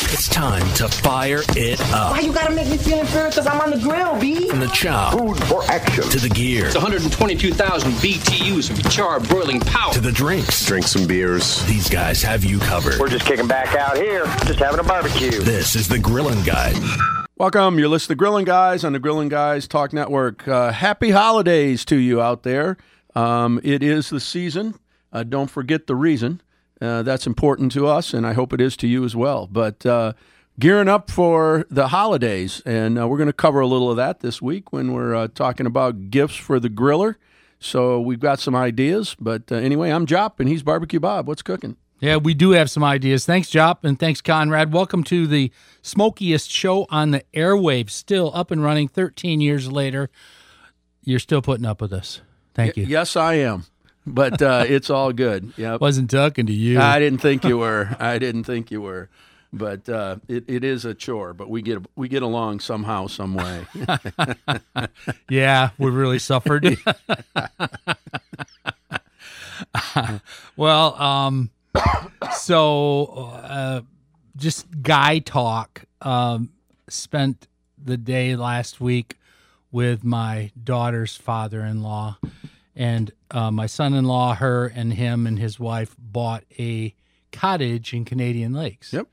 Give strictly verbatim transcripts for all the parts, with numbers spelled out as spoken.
It's time to fire it up. Why you gotta make me feel inferior? Because I'm on the grill, B. From the chow. Food for action. To the gear. It's one hundred twenty-two thousand B T Us of charred broiling power. To the drinks. Drink some beers. These guys have you covered. We're just kicking back out here, just having a barbecue. This is the Grillin' Guy. Welcome. You're listening to Grillin' Guys on the Grillin' Guys Talk Network. Uh, happy holidays to you out there. Um, it is the season. Uh, don't forget the reason. Uh, that's important to us, and I hope it is to you as well. But uh, gearing up for the holidays, and uh, we're going to cover a little of that this week when we're uh, talking about gifts for the griller. So we've got some ideas. But uh, anyway, I'm Jop, and he's Barbecue Bob. What's cooking? Yeah, we do have some ideas. Thanks, Jop, and thanks, Conrad. Welcome to the smokiest show on the airwaves, still up and running thirteen years later. You're still putting up with us. Thank y- you. Yes, I am. But uh, it's all good. Yep. Wasn't talking to you. I didn't think you were. I didn't think you were. But uh, it, it is a chore, but we get we get along somehow, some way. Yeah, we really suffered. Well, um, so uh, just guy talk. Um, spent the day last week with my daughter's father-in-law, and uh, my son-in-law, her and him and his wife bought a cottage in Canadian Lakes. Yep.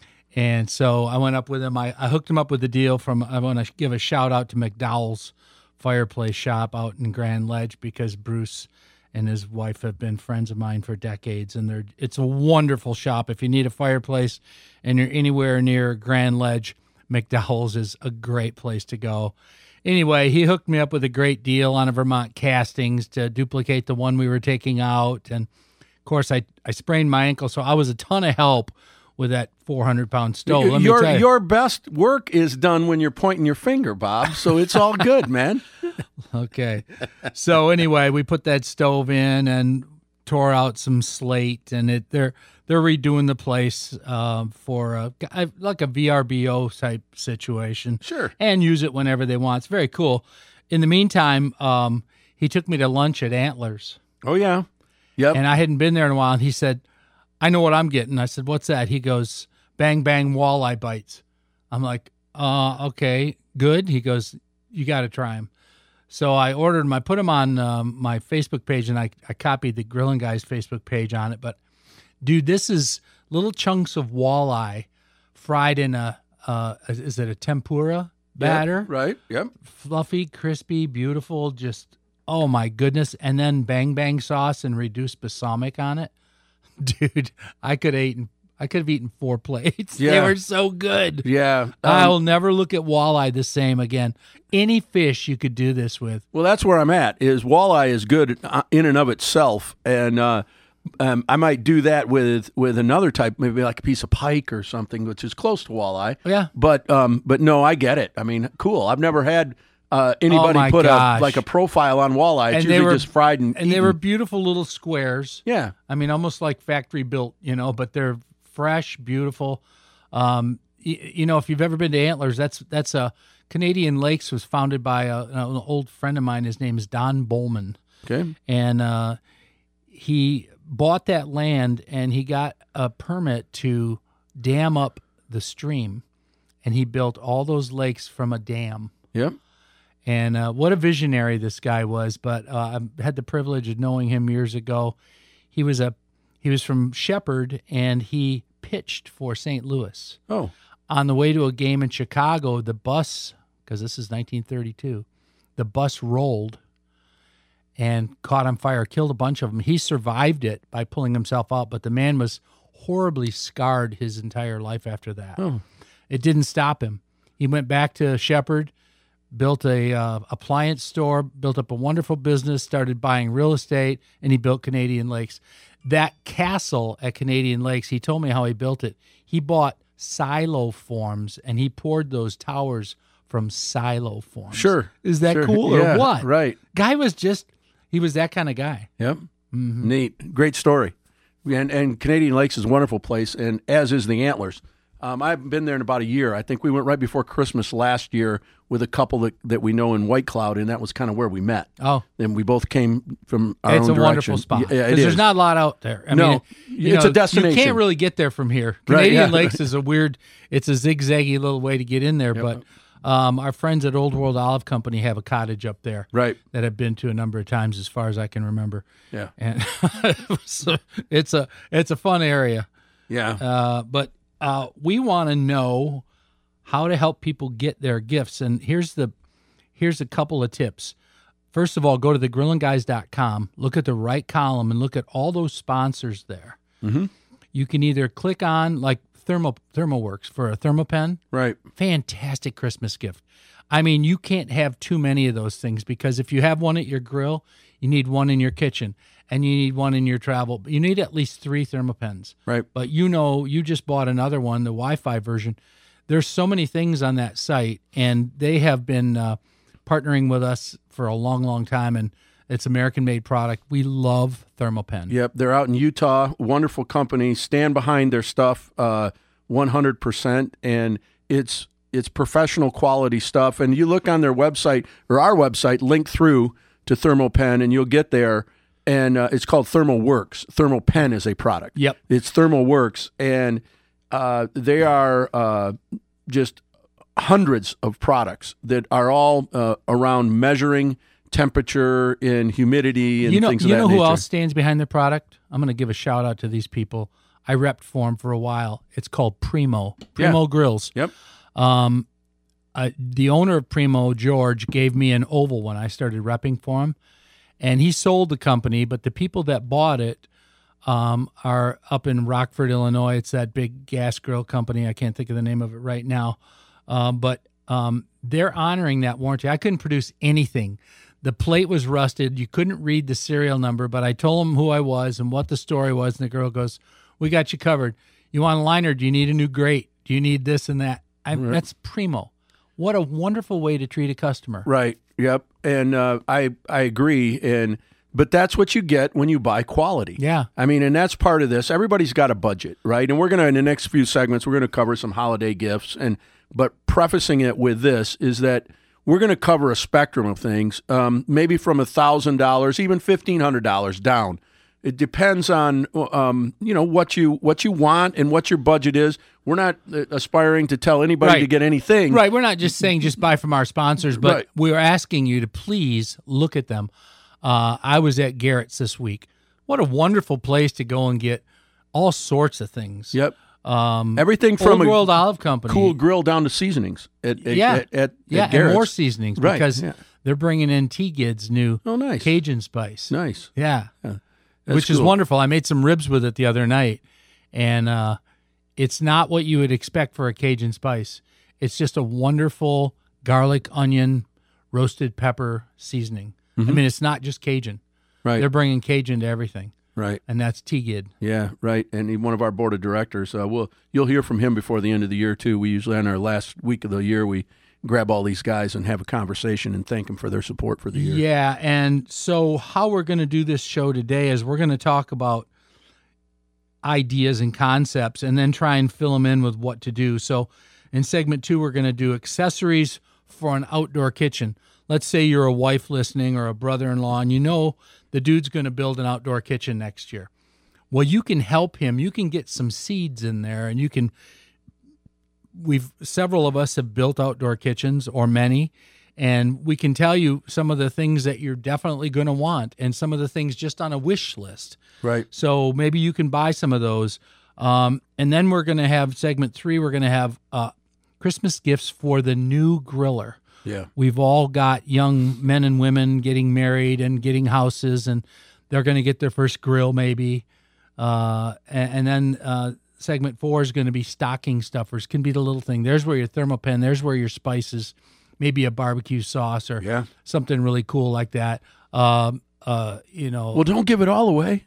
And so I went up with him. I, I hooked him up with a deal from, I want to give a shout out to McDowell's Fireplace Shop out in Grand Ledge, because Bruce and his wife have been friends of mine for decades. And they're it's a wonderful shop. If you need a fireplace and you're anywhere near Grand Ledge, McDowell's is a great place to go. Anyway, he hooked me up with a great deal on a Vermont Castings to duplicate the one we were taking out. And, of course, I, I sprained my ankle, so I was a ton of help with that four hundred pound stove. Let me your tell you. your best work is done when you're pointing your finger, Bob, so it's all good, man. Okay. So anyway, we put that stove in and tore out some slate, and it they're they're redoing the place uh, for a, like a V R B O type situation. Sure. And use it whenever they want. It's very cool. In the meantime, um, he took me to lunch at Antlers. Oh, yeah. Yep. And I hadn't been there in a while, and he said, I know what I'm getting. I said, what's that? He goes, bang, bang, walleye bites. I'm like, uh, okay, good. He goes, you got to try them. So I ordered them. I put them on um, my Facebook page, and I, I copied the Grillin' Guys Facebook page on it. But, dude, this is little chunks of walleye fried in a, uh, is it a tempura batter? Yep, right, yep. Fluffy, crispy, beautiful, just, oh, my goodness. And then bang, bang sauce and reduced balsamic on it. Dude, I could have eaten. I could have eaten four plates. Yeah. They were so good. Yeah. Um, I'll never look at walleye the same again. Any fish you could do this with. Well, that's where I'm at. Is walleye is good in and of itself, and uh, um, I might do that with with another type, maybe like a piece of pike or something, which is close to walleye. Yeah. But um, but no, I get it. I mean, cool. I've never had. Uh, anybody Oh, my put gosh. a like a profile on walleye? It's And usually they were just fried and and they eaten. were beautiful little squares. Yeah. I mean, almost like factory built, you know, but they're fresh, beautiful. Um, y- you know, if you've ever been to Antlers, that's that's a Canadian Lakes was founded by a, an old friend of mine. His name is Don Bowman. Okay. And uh, he bought that land, and he got a permit to dam up the stream, and he built all those lakes from a dam. Yep. And uh, what a visionary this guy was. But uh, I had the privilege of knowing him years ago. He was a he was from Shepherd, and he pitched for Saint Louis. Oh. On the way to a game in Chicago, the bus, because this is nineteen thirty-two, the bus rolled and caught on fire, killed a bunch of them. He survived it by pulling himself out, but the man was horribly scarred his entire life after that. Oh. It didn't stop him. He went back to Shepherd, built a uh, appliance store, built up a wonderful business, started buying real estate, and he built Canadian Lakes. That castle at Canadian Lakes, he told me how he built it. He bought silo forms, and he poured those towers from silo forms. Sure. Is that Sure. cool Yeah, or what? right. Guy was just, he was that kind of guy. Yep. Neat. Great story. And, and Canadian Lakes is a wonderful place, and as is the Antlers. Um, I haven't been there in about a year. I think we went right before Christmas last year with a couple that, that we know in White Cloud, and that was kind of where we met. Oh. And we both came from our It's own a direction. wonderful spot. Yeah, it Because there's is. not a lot out there. I No, mean, you it's know, a destination. You can't really get there from here. Right, Canadian yeah. Lakes is a weird, it's a zigzaggy little way to get in there, but um, our friends at Old World Olive Company have a cottage up there. Right. That I've been to a number of times as far as I can remember. Yeah. And so it's a it's a fun area. Yeah. Uh, but uh, we want to know how to help people get their gifts. And here's the here's a couple of tips. First of all, go to the grillin guys dot com, look at the right column, and look at all those sponsors there. Mm-hmm. You can either click on, like, Thermo ThermoWorks for a ThermoPen. Right. Fantastic Christmas gift. I mean, you can't have too many of those things, because if you have one at your grill, you need one in your kitchen, and you need one in your travel. You need at least three ThermoPens. Right. But you know, you just bought another one, the Wi-Fi version. There's so many things on that site, and they have been uh, partnering with us for a long, long time, and it's American-made product. We love ThermoPen. Yep, they're out in Utah. Wonderful company. Stand behind their stuff uh, one hundred percent, and it's it's professional quality stuff. And you look on their website, or our website, link through to ThermoPen, and you'll get there. And uh, it's called ThermoWorks. ThermoPen is a product. Yep. It's ThermoWorks, and uh, they are uh, just hundreds of products that are all uh, around measuring temperature and humidity and you know, things of you that know who nature. else stands behind the product? I'm going to give a shout out to these people. I repped for them for a while. It's called Primo. Primo Yeah. Grills. Yep. Um, uh, the owner of Primo, George, gave me an oval when I started repping for him, and he sold the company. But the people that bought it um, are up in Rockford, Illinois. It's that big gas grill company. I can't think of the name of it right now, um, but um, they're honoring that warranty. I couldn't produce anything. The plate was rusted. You couldn't read the serial number, but I told them who I was and what the story was, and the girl goes, "We got you covered. You want a liner? Do you need a new grate? Do you need this and that?" I, Right. That's Primo. What a wonderful way to treat a customer. Right. Yep. And uh, I I agree. And but that's what you get when you buy quality. Yeah. I mean, and that's part of this. Everybody's got a budget, right? And we're gonna in the next few segments we're gonna cover some holiday gifts. And but prefacing it with this is that we're going to cover a spectrum of things, um, maybe from a thousand dollars, even fifteen hundred dollars down. It depends on um, you know what you what you want and what your budget is. We're not uh, aspiring to tell anybody Right. to get anything. Right. We're not just saying just buy from our sponsors, but Right. we're asking you to please look at them. Uh, I was at Garrett's this week. What a wonderful place to go and get all sorts of things. Yep. Um, Everything from Old a World Olive Company. cool grill down to seasonings at, at, Yeah. at, at, Yeah, at and Garrett's. more seasonings Right, because yeah. they're bringing in T-Gid's new Oh, nice. Cajun spice. Nice. Yeah. That's Which is cool. wonderful. I made some ribs with it the other night, and uh, it's not what you would expect for a Cajun spice. It's just a wonderful garlic, onion, roasted pepper seasoning. I mean, it's not just Cajun. Mm-hmm. Right. They're bringing Cajun to everything, Right. and that's T-Gid. Yeah, right. And he- one of our board of directors, uh, we'll, you'll hear from him before the end of the year, too. We usually, on our last week of the year, we grab all these guys and have a conversation and thank them for their support for the year. Yeah, and so how we're going to do this show today is we're going to talk about ideas and concepts and then try and fill them in with what to do. So in segment two, we're going to do accessories for an outdoor kitchen. Let's say you're a wife listening or a brother-in-law, and you know the dude's going to build an outdoor kitchen next year. Well, you can help him. You can get some seeds in there, and you can we've several of us have built outdoor kitchens, or many, and we can tell you some of the things that you're definitely going to want and some of the things just on a wish list. Right. So maybe you can buy some of those. Um, and then we're going to have segment three. We're going to have uh, Christmas gifts for the new griller. Yeah. We've all got young men and women getting married and getting houses, and they're going to get their first grill maybe. Uh, and, and then uh, segment four is going to be stocking stuffers. Can be the little thing. There's where your ThermoPen, there's where your spices, maybe a barbecue sauce or Yeah. something really cool like that. Um, uh, you know. Well, don't give it all away.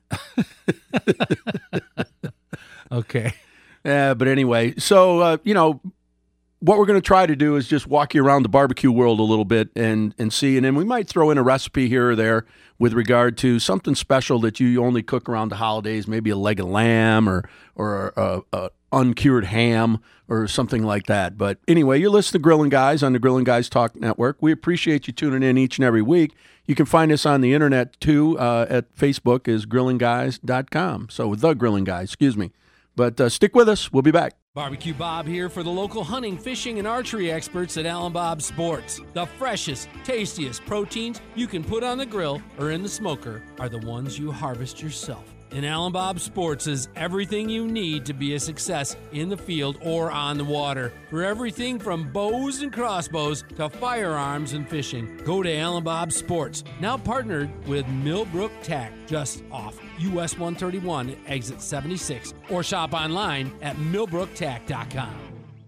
Okay. Uh, but anyway, so, uh, you know, what we're going to try to do is just walk you around the barbecue world a little bit and and see, and then we might throw in a recipe here or there with regard to something special that you only cook around the holidays, maybe a leg of lamb or or a, a uncured ham or something like that. But anyway, you're listening to Grilling Guys on the Grilling Guys Talk Network. We appreciate you tuning in each and every week. You can find us on the internet too uh, at Facebook is grilling guys dot com. So the Grilling Guys, excuse me. But uh, stick with us. We'll be back. Barbecue Bob here for the local hunting, fishing, and archery experts at Allen Bob Sports. The freshest, tastiest proteins you can put on the grill or in the smoker are the ones you harvest yourself. And Allen Bob Sports is everything you need to be a success in the field or on the water. For everything from bows and crossbows to firearms and fishing, go to Allen Bob Sports. Now partnered with Millbrook Tack, just off U S one thirty-one at exit seventy-six, or shop online at millbrook tack dot com.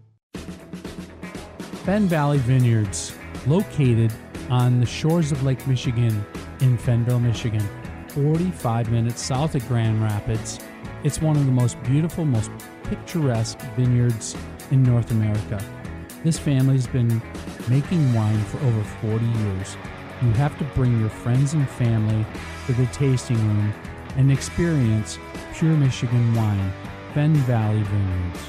Fenn Valley Vineyards, located on the shores of Lake Michigan in Fennville, Michigan, forty-five minutes south of Grand Rapids. It's one of the most beautiful, most picturesque vineyards in North America. This family's been making wine for over forty years. You have to bring your friends and family to the tasting room and experience pure Michigan wine. Fenn Valley Vineyards.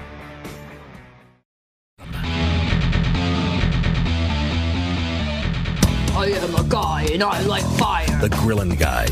I am a guy and I like fire. The Grilling Guys.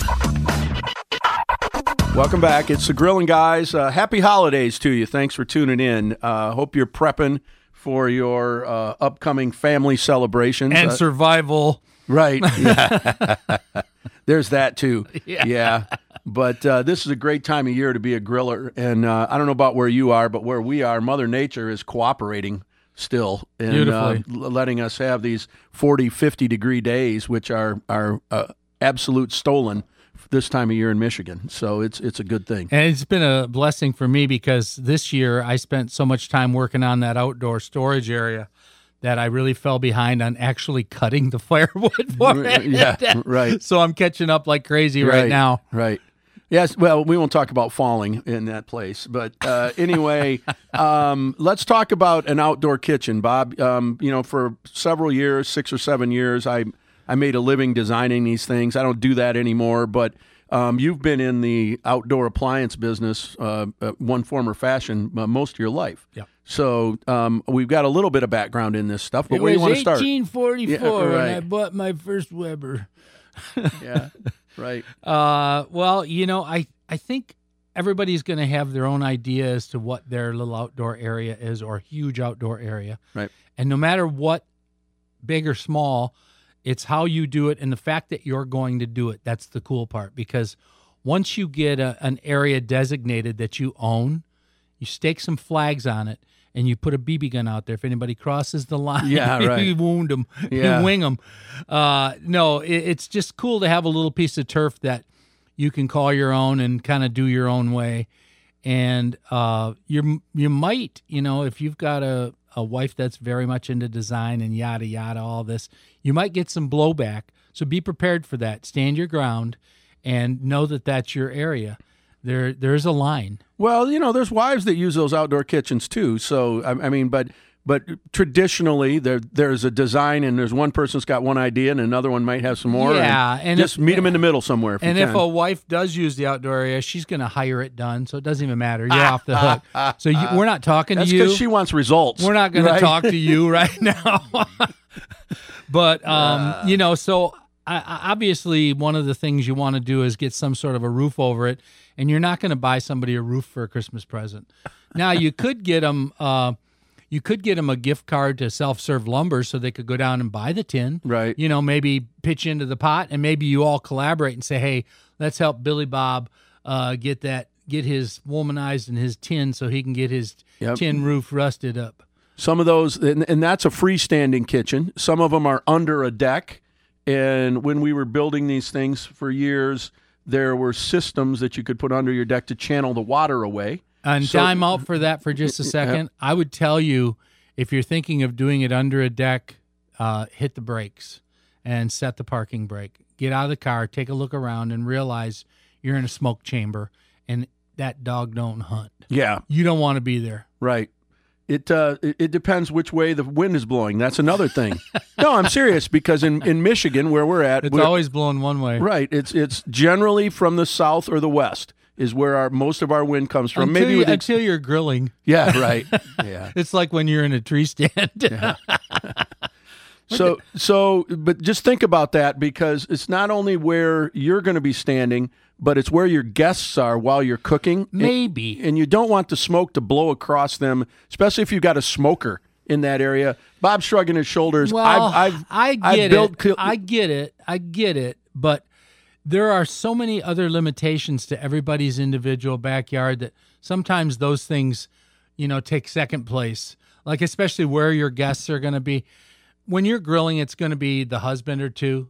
Welcome back. It's the Grilling Guys. Uh, happy holidays to you. Thanks for tuning in. Uh, hope you're prepping for your uh, upcoming family celebrations. And uh, survival. Right. Yeah. There's that too. Yeah. yeah. But uh, this is a great time of year to be a griller. And uh, I don't know about where you are, but where we are, Mother Nature is cooperating still and uh, letting us have these forty, fifty degree days, which are, are uh, absolute stolen this time of year in Michigan. So it's it's a good thing. And it's been a blessing for me because this year I spent so much time working on that outdoor storage area that I really fell behind on actually cutting the firewood for it. Yeah, right. So I'm catching up like crazy right, right now. Right. Yes, well, we won't talk about falling in that place. But uh, anyway, um, let's talk about an outdoor kitchen, Bob. Um, you know, for several years, six or seven years, I I made a living designing these things. I don't do that anymore, but um, you've been in the outdoor appliance business, uh, uh, one form or fashion, uh, most of your life. Yeah. So um, we've got a little bit of background in this stuff, but it where do you want to start? It was eighteen forty-four Yeah, right. and I bought my first Weber. Yeah, right. Uh, well, you know, I, I think everybody's going to have their own idea as to what their little outdoor area is or huge outdoor area. Right. And no matter what, big or small, it's how you do it and the fact that you're going to do it. That's the cool part, because once you get a, an area designated that you own, you stake some flags on it, and you put a B B gun out there. If anybody crosses the line, Yeah, right. you wound them, Yeah. you wing them. Uh, no, it, it's just cool to have a little piece of turf that you can call your own and kind of do your own way. And uh, you you might, you know, if you've got a, a wife that's very much into design and yada, yada, all this, you might get some blowback. So be prepared for that. Stand your ground and know that that's your area. There, There's a line. Well, you know, there's wives that use those outdoor kitchens too. So, I, I mean, but but traditionally, there there's a design, and there's one person's got one idea, and another one might have some more. Yeah, and, and just if, meet them in the middle somewhere. If and you if can. a wife does use the outdoor area, she's going to hire it done, so it doesn't even matter. You're off the hook. So you, we're not talking That's to you. because she wants results. We're not going right? to talk to you right now. But um, uh, you know, so I, I, obviously, one of the things you want to do is get some sort of a roof over it. And you're not going to buy somebody a roof for a Christmas present. Now, you could get them, uh, you could get them a gift card to self-serve lumber so they could go down and buy the tin. Right. You know, maybe pitch into the pot, and maybe you all collaborate and say, "Hey, let's help Billy Bob uh, get that, get his womanized and his tin so he can get his Yep. tin roof rusted up." Some of those, and, and that's a freestanding kitchen. Some of them are under a deck. And when we were building these things for years, there were systems that you could put under your deck to channel the water away. And So- time out for that for just a second. I would tell you, if you're thinking of doing it under a deck, uh, hit the brakes and set the parking brake. Get out of the car, take a look around, and realize you're in a smoke chamber, and that dog don't hunt. Yeah, You don't want to be there. right. It, uh, it it depends which way the wind is blowing. That's another thing. No, I'm serious because in, in Michigan, where we're at, It's we're, always blowing one way. right. It's it's generally from the south or the west is where our most of our wind comes from. Until, Maybe you, with ex- until you're grilling. yeah, right. Yeah. It's like when you're in a tree stand. So so, but just think about that because it's not only where you're going to be standing, but it's where your guests are while you're cooking. Maybe. And you don't want the smoke to blow across them, especially if you've got a smoker in that area. Bob's shrugging his shoulders. Well, I've, I've, I I've get built it. I get it. I get it. But there are so many other limitations to everybody's individual backyard that sometimes those things, you know, take second place. Like especially where your guests are going to be. When you're grilling, it's going to be the husband or two,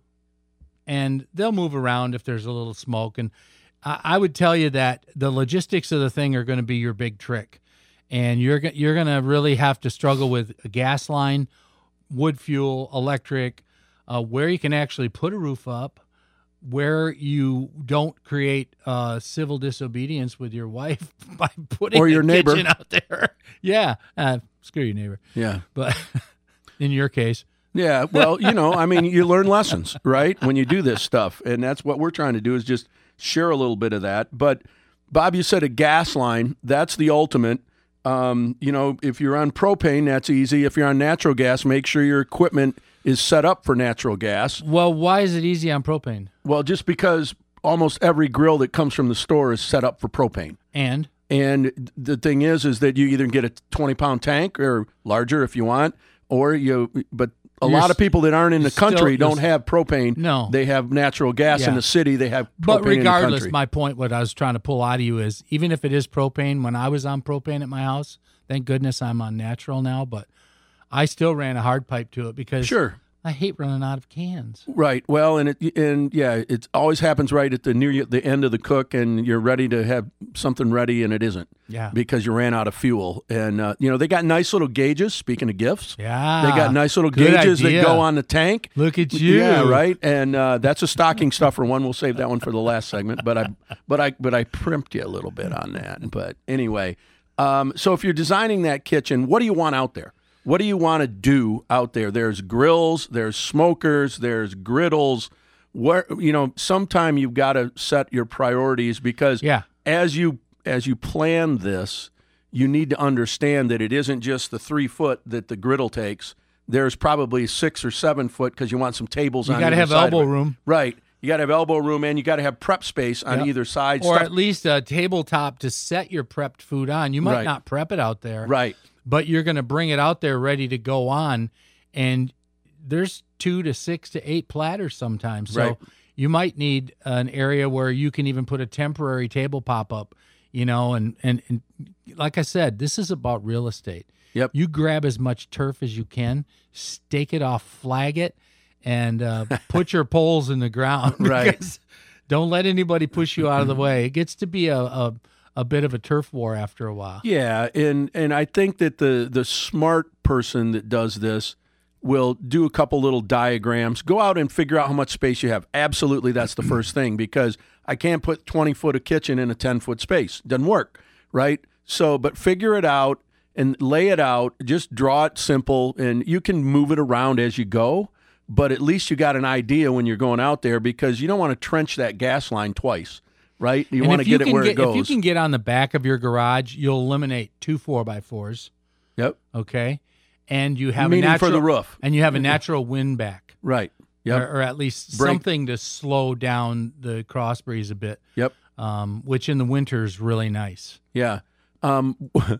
and they'll move around if there's a little smoke. And I, I would tell you that the logistics of the thing are going to be your big trick, and you're go- you're going to really have to struggle with a gas line, wood fuel, electric, uh, where you can actually put a roof up, where you don't create uh, civil disobedience with your wife by putting Or your a neighbor. kitchen out there. Yeah, uh, screw your neighbor. yeah. But in your case. Yeah, well, you know, I mean, you learn lessons, right, when you do this stuff, and that's what we're trying to do is just share a little bit of that. But, Bob, you said a gas line. That's the ultimate. Um, you know, if you're on propane, that's easy. If you're on natural gas, make sure your equipment is set up for natural gas. Well, why is it easy on propane? Well, just because almost every grill that comes from the store is set up for propane. And? And the thing is, is that you either get a twenty-pound tank or larger if you want, or you, but a You're lot of people that aren't in the still- country you're don't s- have propane. No. They have natural gas in Yeah. the city. They have propane But in the regardless, country. my point, what I was trying to pull out of you is, even if it is propane, when I was on propane at my house, thank goodness I'm on natural now, but I still ran a hard pipe to it because Sure. I hate running out of cans. Right. Well, and it and yeah, it always happens right at the near the end of the cook, and you're ready to have something ready, and it isn't. Yeah. Because you ran out of fuel, and uh, you know they got nice little gauges. Speaking of gifts, Yeah. they got nice little Good gauges idea. that go on the tank. Look at you. Yeah, right. And uh, that's a stocking stuffer one. We'll save that one for the last segment. But I, but I, but I primped you a little bit on that. But anyway, um, so if you're designing that kitchen, what do you want out there? What do you want to do out there? There's grills, there's smokers, there's griddles. Where you know, sometime you've got to set your priorities because Yeah. as you as you plan this, you need to understand that it isn't just the three foot that the griddle takes. There's probably six or seven foot because you want some tables You on got to either have side of elbow it. room. Right. You got to have elbow room and you got to have prep space on Yep. either side. Or Stuff- at least a tabletop to set your prepped food on. You might Right. not prep it out there. right. But you're going to bring it out there ready to go on. And there's two to six to eight platters sometimes. So Right. you might need an area where you can even put a temporary table pop up, you know, and, and, and like I said, this is about real estate. Yep. You grab as much turf as you can, stake it off, flag it, and uh, put your poles in the ground. Right. because Don't let anybody push you out of the way. It gets to be a, a, a bit of a turf war after a while. Yeah, and and I think that the the smart person that does this will do a couple little diagrams. Go out and figure out how much space you have. Absolutely, that's the first thing because I can't put twenty foot of kitchen in a ten foot space. Doesn't work, right? So, but figure it out and lay it out. Just draw it simple, and you can move it around as you go. But at least you got an idea when you're going out there because you don't want to trench that gas line twice. Right? You And want to if you get it can where get, it goes. If you can get on the back of your garage, you'll eliminate two four by fours. Yep. Okay, and you have Meaning a natural for the roof. and you have a natural wind back, Right. Yep. or, or at least Break. something to slow down the cross breeze a bit. Yep. Um, which in the winter is really nice. Yeah. Um,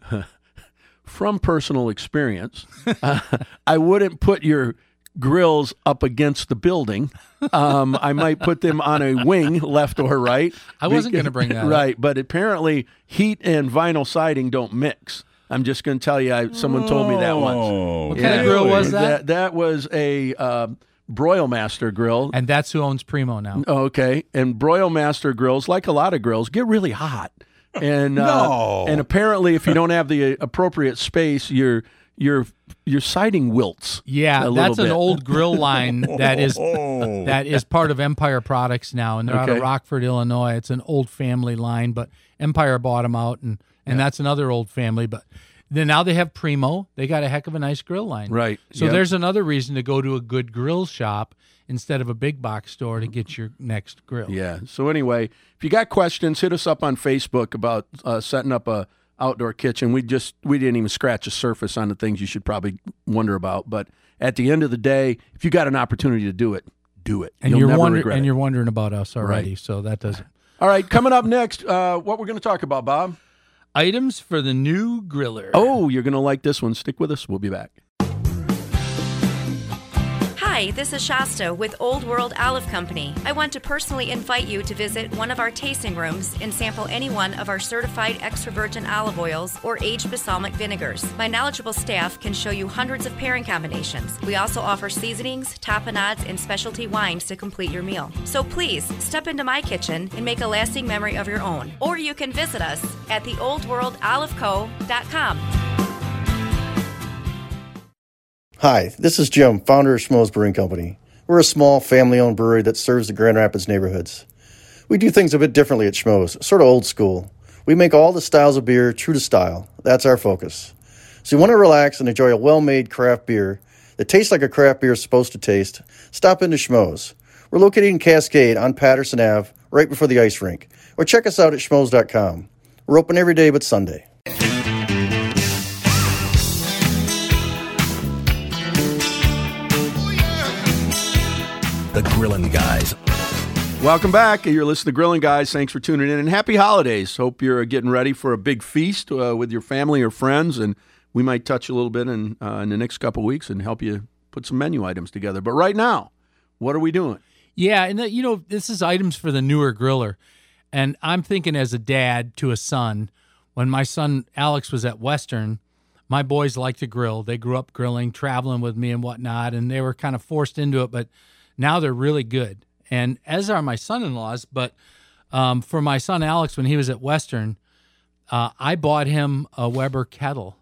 from personal experience, uh, I wouldn't put your grills up against the building. Um, I might put them on a wing, left or right. I wasn't Beca- gonna bring that up. Right, but apparently heat and vinyl siding don't mix. I'm just going to tell you, I, someone told me that once. What kind of grill was that? That, that was a uh, Broil Master grill. And that's who owns Primo now. Okay, and Broil Master grills, like a lot of grills, get really hot, and uh, No. and apparently, if you don't have the appropriate space, your your your siding wilts. Yeah, a little that's an bit. old grill line that is that is part of Empire Products now, and they're out of Okay. Rockford, Illinois. It's an old family line, but Empire bought them out, and and that's another old family. But then now they have Primo. They got a heck of a nice grill line. Right. So Yep. there's another reason to go to a good grill shop instead of a big box store to get your next grill. Yeah. So anyway, if you got questions, hit us up on Facebook about uh, setting up a outdoor kitchen. We just we didn't even scratch the surface on the things you should probably wonder about. But at the end of the day, if you got an opportunity to do it, do it. And You'll you're never wondering, regret and it. you're wondering about us already, Right. so that doesn't. All right, coming up next, uh, what we're going to talk about, Bob? Items for the new griller. Oh, you're going to like this one. Stick with us. We'll be back. Hi, this is Shasta with Old World Olive Company. I want to personally invite you to visit one of our tasting rooms and sample any one of our certified extra virgin olive oils or aged balsamic vinegars. My knowledgeable staff can show you hundreds of pairing combinations. We also offer seasonings, tapenades, and specialty wines to complete your meal. So please, step into my kitchen and make a lasting memory of your own. Or you can visit us at the old world olive co dot com. Hi, this is Jim, founder of Schmoes Brewing Company. We're a small, family-owned brewery that serves the Grand Rapids neighborhoods. We do things a bit differently at Schmoes, sort of old school. We make all the styles of beer true to style. That's our focus. So you want to relax and enjoy a well-made craft beer that tastes like a craft beer is supposed to taste? Stop into Schmoes. We're located in Cascade on Patterson Avenue, right before the ice rink. Or check us out at schmoes dot com. We're open every day but Sunday. The Grillin' Guys. Welcome back. You're listening to Grilling Guys. Thanks for tuning in, and happy holidays. Hope you're getting ready for a big feast uh, with your family or friends, and we might touch a little bit in, uh, in the next couple of weeks and help you put some menu items together. But right now, what are we doing? Yeah, and the, you know, this is items for the newer griller. And I'm thinking as a dad to a son, when my son Alex was at Western, my boys like to grill. They grew up grilling, traveling with me and whatnot, and they were kind of forced into it, but now they're really good. And as are my son-in-laws, but um, for my son Alex, when he was at Western, uh, I bought him a Weber kettle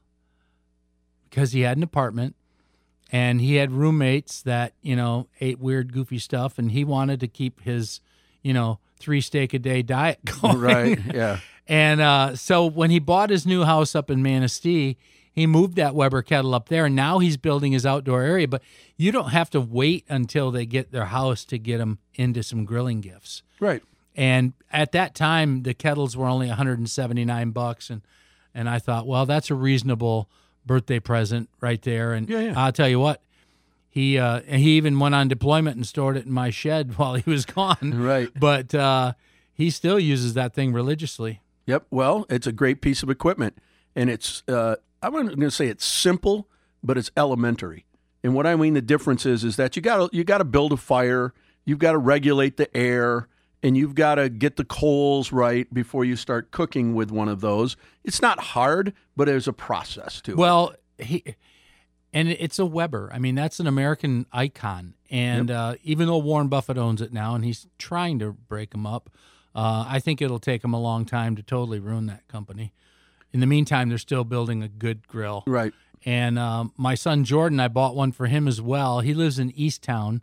because he had an apartment and he had roommates that, you know, ate weird, goofy stuff, and he wanted to keep his, you know, three steak a day diet going. Right, yeah. And uh, so when he bought his new house up in Manistee, he moved that Weber kettle up there, and now he's building his outdoor area. But you don't have to wait until they get their house to get them into some grilling gifts. Right. And at that time, the kettles were only one hundred seventy-nine bucks, and and I thought, well, that's a reasonable birthday present right there. And Yeah, yeah. I'll tell you what, he uh, and he even went on deployment and stored it in my shed while he was gone. Right. But uh, he still uses that thing religiously. Yep. Well, it's a great piece of equipment, and it's uh, I'm going to say it's simple, but it's elementary. And what I mean the difference is is that you got to you got to build a fire, you've got to regulate the air, and you've got to get the coals right before you start cooking with one of those. It's not hard, but there's a process to it. Well, he and it's a Weber. I mean, that's an American icon. And Yep. uh, even though Warren Buffett owns it now, and he's trying to break them up, uh, I think it'll take him a long time to totally ruin that company. In the meantime, they're still building a good grill. Right. And um, my son Jordan, I bought one for him as well. He lives in Easttown,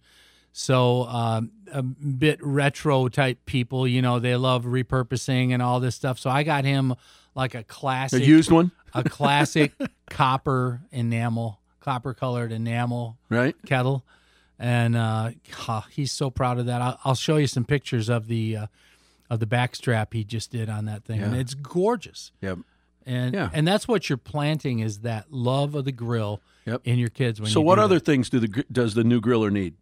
so um, a bit retro type people. You know, they love repurposing and all this stuff. So I got him like a classic, A used one? a classic copper enamel, copper colored enamel Right. kettle, and uh, oh, he's so proud of that. I'll, I'll show you some pictures of the uh, of the backstrap he just did on that thing, and Yeah. it's gorgeous. Yep. And Yeah. and that's what you're planting is that love of the grill Yep. in your kids. When So you what do other that. things do the gr- does the new griller need?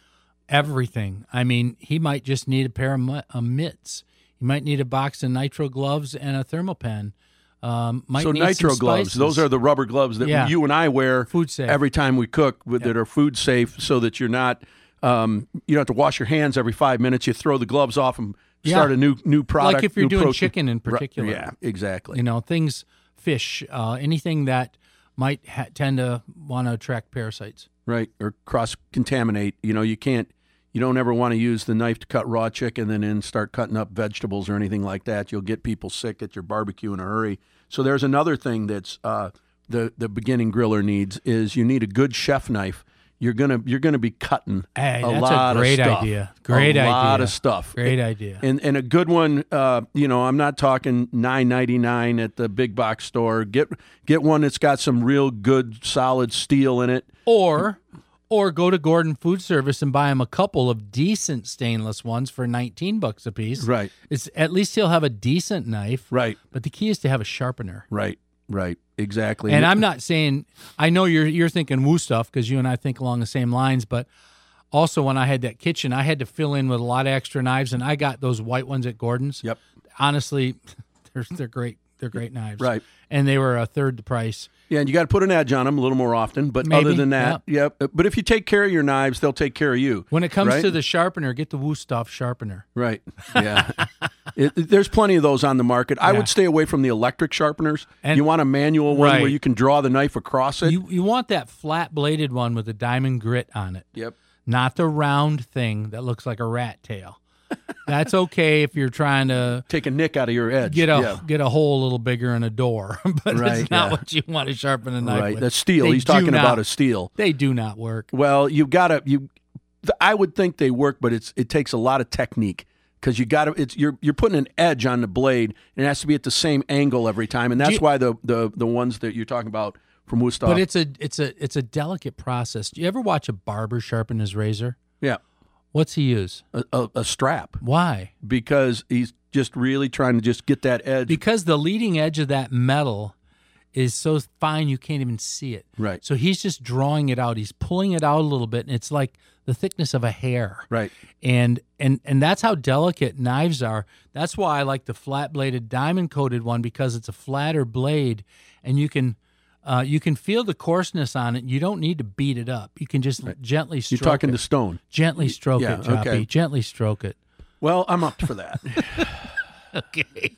Everything. I mean, he might just need a pair of mi- uh, mitts. He might need a box of nitro gloves and a thermal pen. Um, might So need nitro some gloves, spices. those are the rubber gloves that Yeah. you and I wear Food safe. every time we cook with, that are food safe so that you're not, um, you don't have to wash your hands every five minutes. You throw the gloves off and Yeah. start a new new product. Like if you're new doing protein. chicken in Right. particular. Yeah, exactly. You know, things, fish, uh, anything that might ha- tend to want to attract parasites. Right, or cross-contaminate. You know, you can't, you don't ever want to use the knife to cut raw chicken and then start cutting up vegetables or anything like that. You'll get people sick at your barbecue in a hurry. So there's another thing that's uh, the, the beginning griller needs is you need a good chef knife. you're gonna you're gonna be cutting Hey, a that's lot a great of stuff. idea. Great a idea. A lot of stuff. Great idea. And and a good one. Uh, you know, I'm not talking nine ninety-nine at the big box store. Get get one that's got some real good solid steel in it. Or or go to Gordon Food Service and buy him a couple of decent stainless ones for nineteen bucks a piece. Right. It's at least he'll have a decent knife. Right. But the key is to have a sharpener. Right. Right. Exactly. And I'm not saying, I know you're you're thinking woo stuff because you and I think along the same lines, but also when I had that kitchen, I had to fill in with a lot of extra knives, and I got those white ones at Gordon's. Yep. Honestly, they're they're great. They're great knives. Right. And they were a third the price. Yeah, and you got to put an edge on them a little more often. But Maybe, other than that, yeah. But if you take care of your knives, they'll take care of you. When it comes right? to the sharpener, get the Wusthof sharpener. Right. Yeah. it, there's plenty of those on the market. I Yeah. would stay away from the electric sharpeners. And- you want a manual one Right. where you can draw the knife across it. You you want that flat bladed one with a diamond grit on it. Yep. Not the round thing that looks like a rat tail. That's okay if you're trying to take a nick out of your edge. Get a yeah. get a hole a little bigger in a door, but Right, it's not yeah. what you want to sharpen a knife Right. with. That's steel. They He's do talking not- about a steel. They do not work. Well, you got to you. th- I would think they work, but it's it takes a lot of technique because you got to. It's you're you're putting an edge on the blade, and it has to be at the same angle every time, and that's you- why the the the ones that you're talking about from Wusthof. But it's a it's a it's a delicate process. Do you ever watch a barber sharpen his razor? yeah, What's he use? a, a, a strap Why? because he's just really trying to just get that edge. Because the leading edge of that metal is so fine you can't even see it. Right. So he's just drawing it out. He's pulling it out a little bit, and it's like the thickness of a hair. Right. And and and that's how delicate knives are. That's why I like the flat bladed diamond coated one, because it's a flatter blade, and you can uh, you can feel the coarseness on it. You don't need to beat it up. You can just gently You're stroke talking it. to stone. Gently stroke Yeah, it, Choppy. okay. Gently stroke it. Well, I'm up for that. Okay.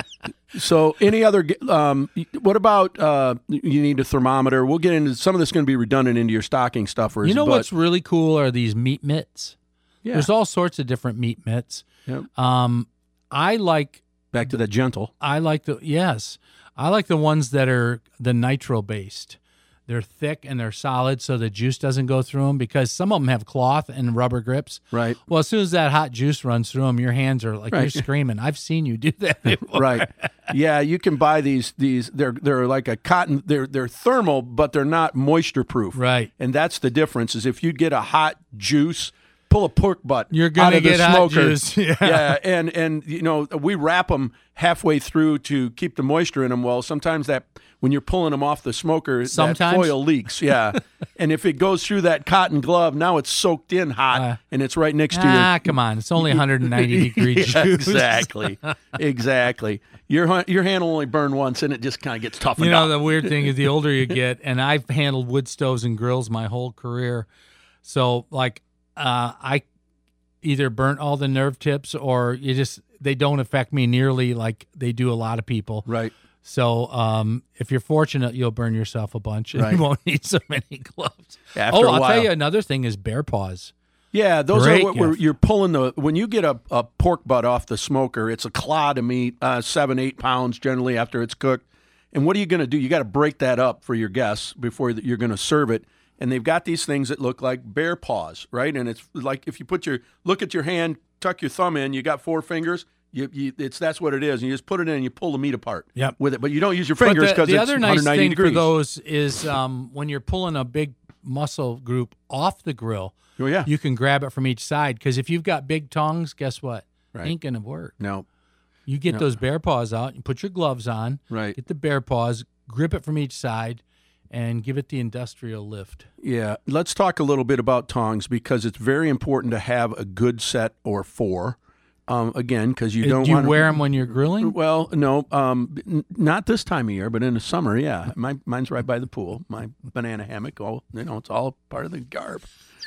So, any other? Um, what about? Uh, you need a thermometer. We'll get into some of this. Going to be redundant into your stocking stuffers. You know but, what's really cool are these meat mitts. Yeah. There's all sorts of different meat mitts. Yep. Um, I like Back to the gentle. I like the yes, I like the ones that are the nitro based. They're thick and they're solid, so the juice doesn't go through them. Because some of them have cloth and rubber grips. Right. Well, as soon as that hot juice runs through them, your hands are like Right. you're screaming. I've seen you do that before. Right. Yeah, you can buy these. These they're they're like a cotton. They're they're thermal, but they're not moisture proof. Right. And that's the difference. Is if you get a hot juice, pull a pork butt. You're gonna out of the get hot smoker. juice. Yeah. yeah. And and you know we wrap them halfway through to keep the moisture in them. Well, sometimes that when you're pulling them off the smoker, that Sometimes. foil leaks. Yeah. And if it goes through that cotton glove, now it's soaked in hot, Uh, and it's right next to Ah, your. come on! It's only one hundred ninety degree juice. Yeah, exactly. Exactly. Your hu- your hand will only burn once, and it just kind of gets toughened You know, up. the weird thing is the older you get, and I've handled wood stoves and grills my whole career. So, like, uh, I either burnt all the nerve tips, or you just they don't affect me nearly like they do a lot of people. Right. So, um, if you're fortunate, you'll burn yourself a bunch, and Right. you won't need so many gloves. After oh, a I'll while. tell you another thing is bear paws. Yeah, those Great are what we're, gift. you're pulling the when you get a, a pork butt off the smoker. It's a clod of meat, uh, seven eight pounds generally after it's cooked. And what are you going to do? You got to break that up for your guests before that you're going to serve it. And they've got these things that look like bear paws, right? And it's like if you put your look at your hand, tuck your thumb in, you got four fingers. You, you, it's that's what it is. And you just put it in and you pull the meat apart. Yep. With it, but you don't use your But fingers the, because the it's other nice one hundred ninety thing degrees. for those is um, when you're pulling a big muscle group off the grill. Oh yeah. You can grab it from each side, because if you've got big tongs, guess what? Right. Ain't gonna work. No. You get No. those bear paws out, you put your gloves on, Right. get the bear paws, grip it from each side, and give it the industrial lift. Yeah, let's talk a little bit about tongs because it's very important to have a good set or four. Um, again, because you Uh, don't Do you want wear them when you're grilling? Well, no, um, n- not this time of year, but in the summer, yeah. My mine's right by the pool. My banana hammock. Oh, you know, it's all part of the garb.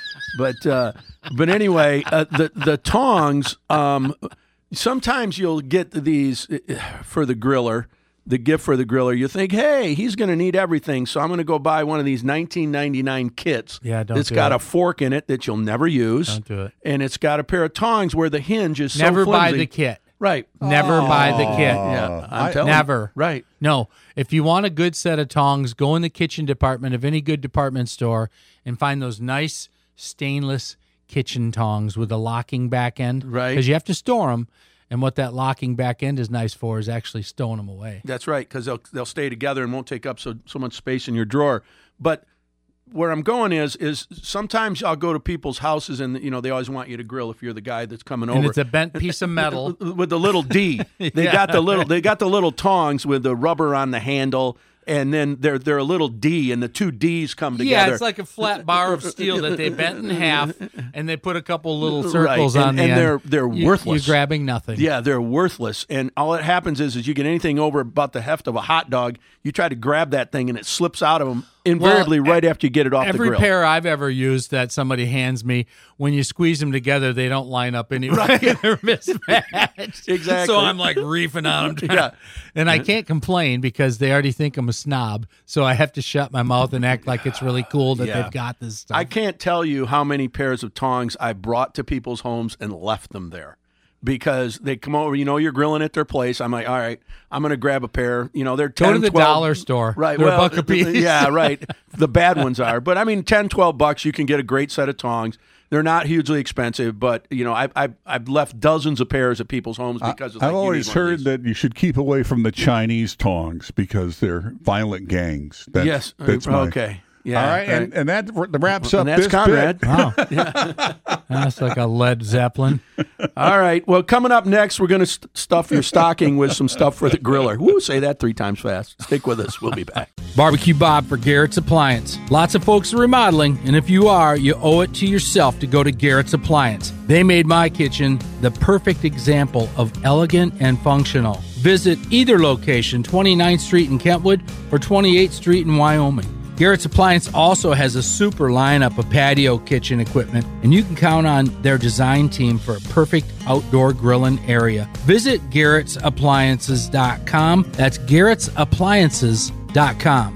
But uh, but anyway, uh, the the tongs. Um, sometimes you'll get these uh, for the griller. The gift for the griller, you think, hey, he's going to need everything, so I'm going to go buy one of these nineteen ninety-nine kits. Yeah, don't That's do got it. a fork in it that you'll never use. Don't do it. And it's got a pair of tongs where the hinge is Never so buy flimsy. the kit. Right. Never buy the kit. Yeah, I'm I- telling Never. you. Right. No. If you want a good set of tongs, go in the kitchen department of any good department store and find those nice stainless kitchen tongs with a locking back end. Right. Because you have to store them. And what that locking back end is nice for is actually stowing them away. That's right, because they'll they'll stay together and won't take up so so much space in your drawer. But where I'm going is is sometimes I'll go to people's houses and you know they always want you to grill if you're the guy that's coming And over. it's a bent piece of metal. with the little D. They Yeah. got the little they got the little tongs with the rubber on the handle. And then they're they're a little D, and the two D's come together. Yeah, it's like a flat bar of steel that they bent in half, and they put a couple little circles right. on and, the and end. they're they're You- worthless. You're grabbing nothing. Yeah, they're worthless. And all that happens is, is you get anything over about the heft of a hot dog, you try to grab that thing, and it slips out of them invariably Well, right after you get it off the Every grill. pair I've ever used that somebody hands me, when you squeeze them together, they don't line up anyway. They're mismatched. Exactly. So I'm like reefing on them. Yeah. And I can't complain because they already think I'm a snob. So I have to shut my mouth and act like it's really cool that Yeah. they've got this stuff. I can't tell you how many pairs of tongs I brought to people's homes and left them there. Because they come over, you know, you're grilling at their place. I'm like, all right, I'm going to grab a pair. You know, they're ten, Go to the twelve dollar store. Right. They're a well, buck a piece. Yeah, right. The bad ones are. But I mean, ten, twelve bucks, you can get a great set of tongs. They're not hugely expensive, but, you know, I've, I've, I've left dozens of pairs at people's homes because of I've like, you always need one of heard these. that you should keep away from the Chinese tongs because they're violent gangs. That's, Yes. That's my, Okay. Yeah. All right, and, and that wraps up And that's this Conrad. bit. Wow. That's like a Led Zeppelin. All right. Well, coming up next, we're going to st- stuff your stocking with some stuff for the griller. Woo, say that three times fast. Stick with us. We'll be back. Barbecue Bob for Garrett's Appliance. Lots of folks are remodeling, and if you are, you owe it to yourself to go to Garrett's Appliance. They made my kitchen the perfect example of elegant and functional. Visit either location, twenty-ninth Street in Kentwood or twenty-eighth Street in Wyoming. Garrett's Appliance also has a super lineup of patio kitchen equipment, and you can count on their design team for a perfect outdoor grilling area. Visit garretts appliances dot com. That's garretts appliances dot com.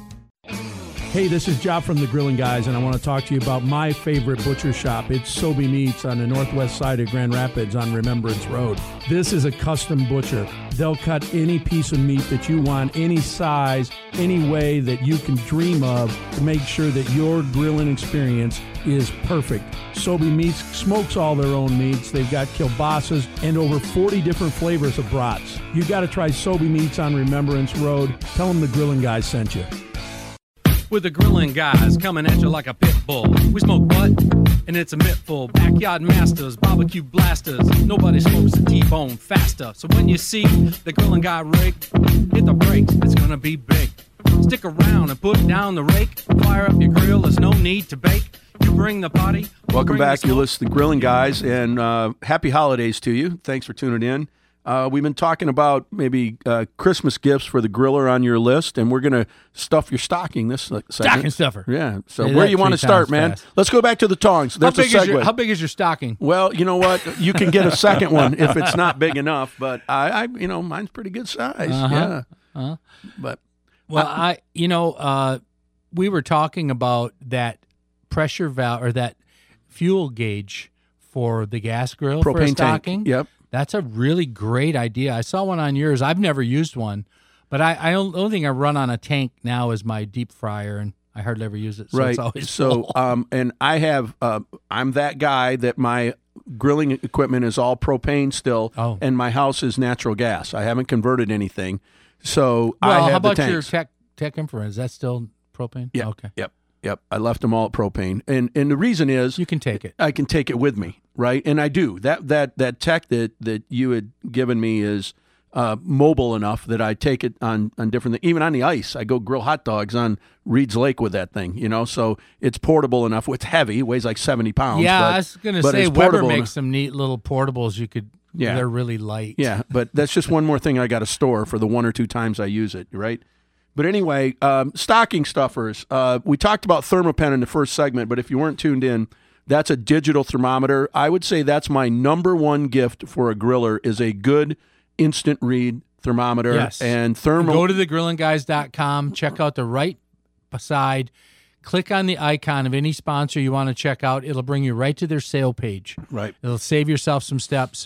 Hey, this is Job from the Grilling Guys, and I want to talk to you about my favorite butcher shop. It's Sobe Meats on the northwest side of Grand Rapids on Remembrance Road. This is a custom butcher. They'll cut any piece of meat that you want, any size, any way that you can dream of to make sure that your grilling experience is perfect. Sobe Meats smokes all their own meats. They've got kielbasa's and over forty different flavors of brats. You got to try Sobe Meats on Remembrance Road. Tell them the Grilling Guys sent you. With the grilling guys coming at you like a pit bull. We smoke what? And it's a mitt full. Backyard masters, barbecue blasters. Nobody smokes a T-bone faster. So when you see the grilling guy rig, hit the brakes, it's gonna be big. Stick around and put down the rake. Fire up your grill, there's no need to bake. You bring the party. Welcome bring back. the You smoke. listen to Grilling Guys, and uh, happy holidays to you. Thanks for tuning in. Uh, we've been talking about maybe uh, Christmas gifts for the griller on your list, and we're going to stuff your stocking this se- segment. Stocking stuffer. Yeah. So Say where that you want to three start, times man? fast. Let's go back to the tongs. How That's a big, is your, segue. how big is your stocking? Well, you know what? You can get a second one if it's not big enough, but I, I you know, mine's pretty good size. Uh-huh. Yeah. Uh-huh. But Well, I, you know, uh, we were talking about that pressure valve or that fuel gauge for the gas grill for a propane tank. stocking. Yep. That's a really great idea. I saw one on yours. I've never used one, but I, I don't, the only thing I run on a tank now is my deep fryer, and I hardly ever use it. So right. it's always so, full. um, and I have, uh, I'm that guy that my grilling equipment is all propane still, Oh. and my house is natural gas. I haven't converted anything, so well, I have how about the your tanks. tech tech infrared? Is that still propane? Yep. Okay. Yep. Yep. I left them all at propane, and and the reason is You can take it. I can take it with me, right? And I do. That that that tech that that you had given me is uh, mobile enough that I take it on on different things. Even on the ice, I go grill hot dogs on Reed's Lake with that thing. You know, so it's portable enough. It's heavy, it weighs like seventy pounds. Yeah, but, I was going to but say it's Weber portable makes enough. some neat little portables. You could. Yeah. They're really light. Yeah, but that's just one more thing I got to store for the one or two times I use it, right? But anyway, um, stocking stuffers. Uh, we talked about Thermopen in the first segment, but if you weren't tuned in, that's a digital thermometer. I would say that's my number one gift for a griller is a good instant read thermometer. Yes. And thermal. Go to the grilling guys dot com, check out the right side, click on the icon of any sponsor you want to check out. It'll bring you right to their sale page. Right. It'll save yourself some steps.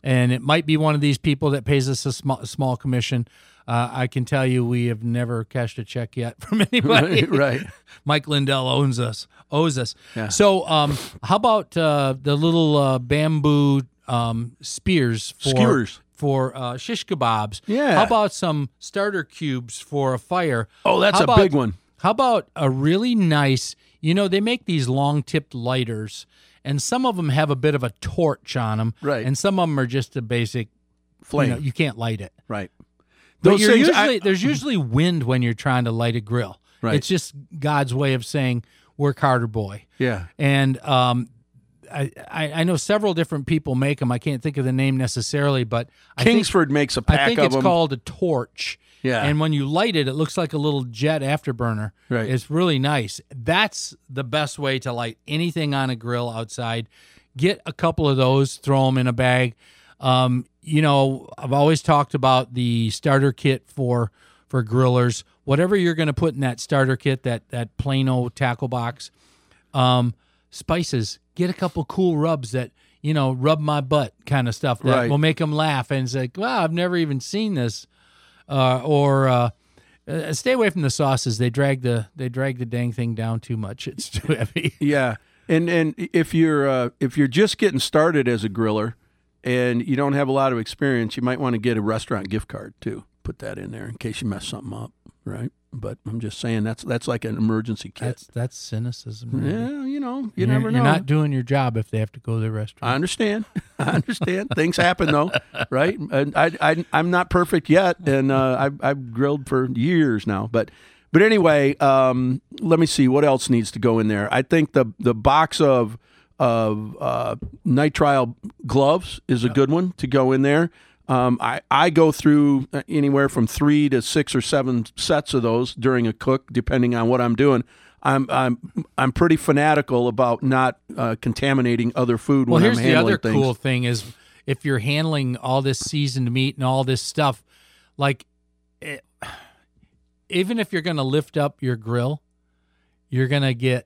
and it might be one of these people that pays us a small, small commission. Uh, I can tell you we have never cashed a check yet from anybody. Right, right. Mike Lindell owns us, owes us. Yeah. So um, how about uh, the little uh, bamboo um, spears for Skewers. for uh, shish kebabs? Yeah. How about some starter cubes for a fire? Oh, that's How a about- big one. How about a really nice, you know, they make these long-tipped lighters, and some of them have a bit of a torch on them. Right. And some of them are just a basic Flame. You know, you can't light it. Right. But Those you're things, usually, I- there's usually wind when you're trying to light a grill. Right. It's just God's way of saying, work harder, boy. Yeah. And um, I, I I know several different people make them. I can't think of the name necessarily, but I think- Kingsford makes a pack I think of it's them. called a torch. Yeah. And when you light it, it looks like a little jet afterburner. Right. It's really nice. That's the best way to light anything on a grill outside. Get a couple of those, throw them in a bag. Um, you know, I've always talked about the starter kit for for grillers. Whatever you're going to put in that starter kit, that that Plano tackle box, um, spices. Get a couple cool rubs that, you know, rub my butt kind of stuff that Right. will make them laugh. And it's like, wow, I've never even seen this. Uh, or uh, uh, stay away from the sauces. They drag the they drag the dang thing down too much. It's too heavy. Yeah, and and if you're uh, if you're just getting started as a griller and you don't have a lot of experience, you might want to get a restaurant gift card too. Put that in there in case you mess something up, right? But I'm just saying that's that's like an emergency kit. That's that's cynicism. Really. Yeah, you know, you You're- never know. You're not doing your job if they have to go to the restaurant. I understand. I understand. Things happen though, right? And I, I, I'm not perfect yet, and uh, I've, I've grilled for years now. But, but anyway, um, let me see what else needs to go in there. I think the the box of of uh, nitrile gloves is a good one to go in there. Um, I, I go through anywhere from three to six or seven sets of those during a cook, depending on what I'm doing. I'm I'm I'm pretty fanatical about not uh, contaminating other food Well, when here's I'm the handling other things. cool thing is if you're handling all this seasoned meat and all this stuff, like it, even if you're going to lift up your grill, you're going to get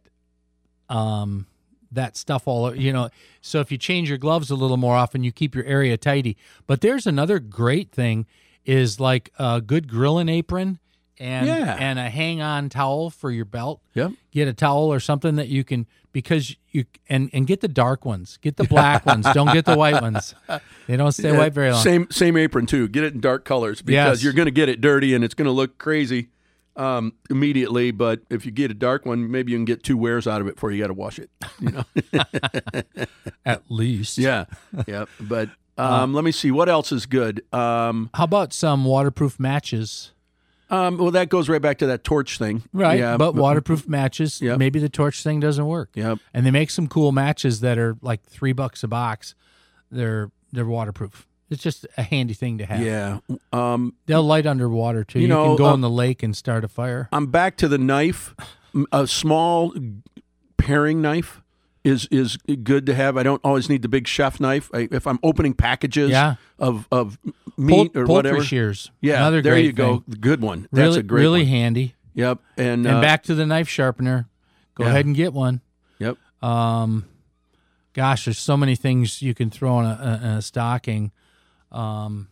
um, that stuff all, you know. So if you change your gloves a little more often, you keep your area tidy. But there's another great thing is like a good grilling apron and Yeah. and a hang-on towel for your belt. Yep. Get a towel or something that you can, because you and and get the dark ones, get the black ones. Don't get the white ones. They don't stay Yeah, white very long. Same same apron too. Get it in dark colors because Yes. you're going to get it dirty and it's going to look crazy um, immediately. But if you get a dark one, maybe you can get two wears out of it before you got to wash it. You know, At least. yeah, yeah. But um, let me see what else is good. Um, How about some waterproof matches? um, well, that goes right back to that torch thing, Right, Yeah, but waterproof matches. Yep. Maybe the torch thing doesn't work. Yep. And they make some cool matches that are like three bucks a box. They're they're waterproof. It's just a handy thing to have. Yeah. Um, They'll light underwater too. You You, know, can go uh, in the lake and start a fire. I'm back to the knife. A small paring knife is is good to have. I don't always need the big chef knife. I, if I'm opening packages Yeah. of of meat Pol- or poultry whatever. shears. Yeah, Another there great you go. thing. Good one. That's Really, a great really one. handy. Yep. And, And uh, back to the knife sharpener. Go yeah. ahead and get one. Yep. Um, gosh, there's so many things you can throw in a, in a stocking. Um,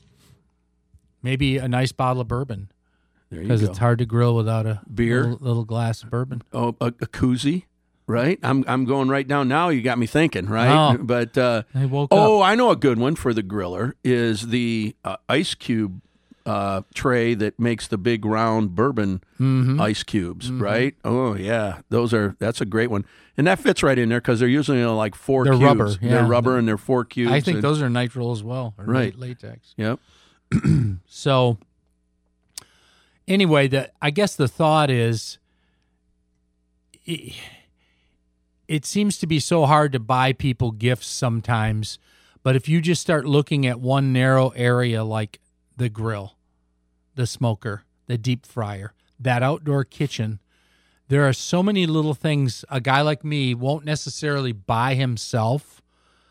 maybe a nice bottle of bourbon There you because go. it's hard to grill without a Beer. little, little glass of bourbon. Oh, a, a koozie, right? I'm I'm going right down now. You got me thinking, right? Oh. But uh, I woke oh, up. I know a good one for the griller is the uh, ice cube uh, tray that makes the big round bourbon Mhm. ice cubes, Mhm. right? Oh yeah, those are that's a great one, and that fits right in there because they're usually you know, like four They're cubes. rubber, They're yeah. rubber and they're four cubes. I think and- those are nitrile as well, or Right. latex. Yep. So anyway, the I guess the thought is it, it seems to be so hard to buy people gifts sometimes, but if you just start looking at one narrow area like the grill, the smoker, the deep fryer, that outdoor kitchen, there are so many little things a guy like me won't necessarily buy himself.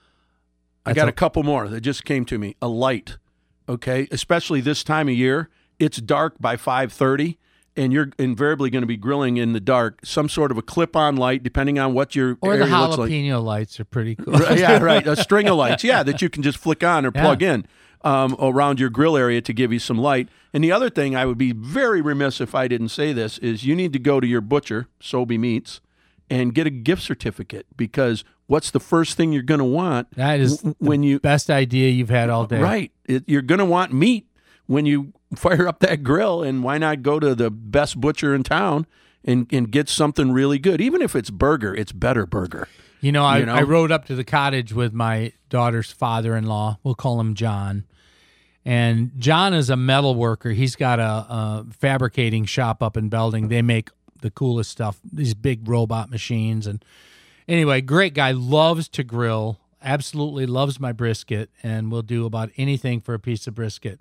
I got a couple more that just came to me. A light, okay? Especially this time of year, it's dark by five thirty, and you're invariably going to be grilling in the dark, some sort of a clip-on light, depending on what your or the area looks like. jalapeno lights are pretty cool. Right, yeah, right. A string of lights, yeah, that you can just flick on or Yeah. plug in um, around your grill area to give you some light. And the other thing, I would be very remiss if I didn't say this, is you need to go to your butcher, Sobey Meats, and get a gift certificate, because what's the first thing you're going to want? That is w- when you best idea you've had all day. Right. It, you're going to want meat when you fire up that grill, and why not go to the best butcher in town and, and get something really good? Even if it's burger, it's better burger. You know, I, You know? I rode up to the cottage with my daughter's father-in-law. We'll call him John. And John is a metal worker. He's got a, a fabricating shop up in Belding. They make the coolest stuff, these big robot machines. And anyway, great guy, loves to grill, absolutely loves my brisket, and will do about anything for a piece of brisket.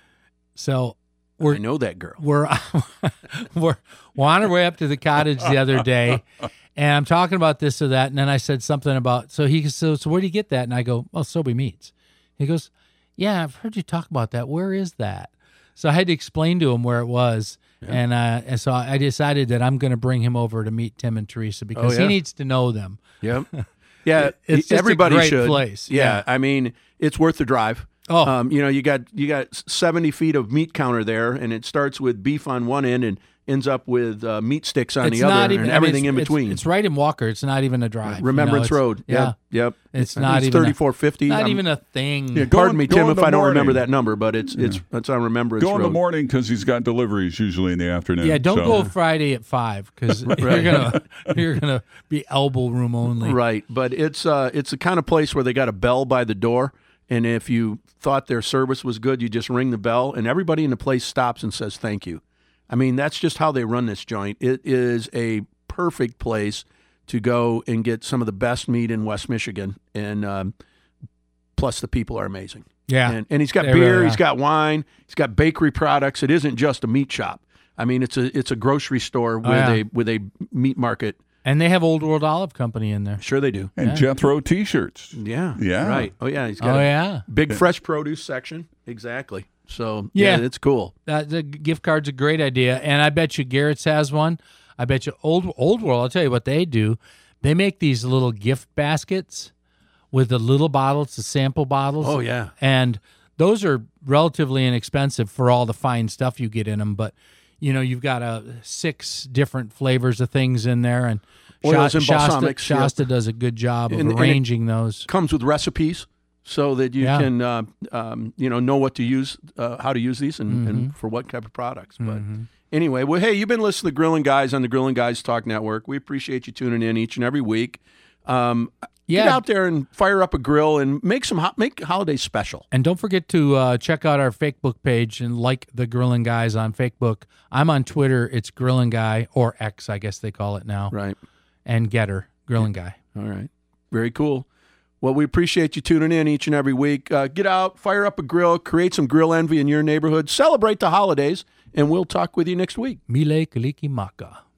So we're, I know that girl. We're, we're, we're on our way up to the cottage the other day, and I'm talking about this or that, and then I said something about, so he says, so where do you get that? And I go, well, Sobey Meats. He goes, yeah, I've heard you talk about that. Where is that? So I had to explain to him where it was, yeah. and uh, and so I decided that I'm going to bring him over to meet Tim and Teresa, because oh, yeah. he needs to know them. Yep. Yeah, it's just everybody a great should. place. Yeah, Yeah. I mean, it's worth the drive. Oh, um, you know, you got you got seventy feet of meat counter there, and it starts with beef on one end and ends up with uh, meat sticks on it's the other, not even, and I mean, everything it's- in between. It's, it's right in Walker. It's not even a drive. Remembrance you know, Road. Yeah. Yep. Yep. It's I think not it's even thirty-four fifty. Not I'm- even a thing. Yeah, go Pardon in- me, go Tim, in if the I don't remember morning. that number, but it's it's it's on Remembrance Go in Road. the morning because he's got deliveries usually in the afternoon. Yeah, don't so. go Friday at five, because Right. you're gonna you're gonna be elbow room only. Right, but it's uh it's the kind of place where they got a bell by the door, and if you thought their service was good, you just ring the bell, and everybody in the place stops and says thank you. I mean, that's just how they run this joint. It is a perfect place to go and get some of the best meat in West Michigan, and um, plus the people are amazing. Yeah, and, and he's got They beer, really he's are. got wine, he's got bakery products. It isn't just a meat shop. I mean, it's a it's a grocery store with Oh, yeah. a with a meat market. And they have Old World Olive Company in there. Sure, they do. And Yeah. Jethro T-shirts. Yeah. Yeah. Right. Oh, yeah. He's got Oh, a yeah. big fresh produce section. Exactly. So, yeah, Yeah. it's cool. Uh, the gift card's a great idea, and I bet you Garrett's has one. I bet you Old Old World. I'll tell you what they do. They make these little gift baskets with the little bottles, the sample bottles. Oh, yeah. And those are relatively inexpensive for all the fine stuff you get in them. But you know, you've got uh, six different flavors of things in there, and Oils and Shasta, balsamics, Shasta yeah. does a good job of And- and it arranging those. Comes with recipes so that you Yeah. can, uh, um, you know, know what to use, uh, how to use these, and, Mm-hmm. and for what type of products. But anyway, well, hey, you've been listening to the Grilling Guys on the Grilling Guys Talk Network. We appreciate you tuning in each and every week. Um, Get Yeah. out there and fire up a grill and make some ho- make holidays special. And don't forget to uh, check out our Facebook page and like the Grilling Guys on Facebook. I'm on Twitter. It's Grilling Guy, or X, I guess they call it now. Right. And Getter, Grilling Guy. All right. Very cool. Well, we appreciate you tuning in each and every week. Uh, get out, fire up a grill, create some grill envy in your neighborhood, celebrate the holidays, and we'll talk with you next week. Mile Kaliki Maka.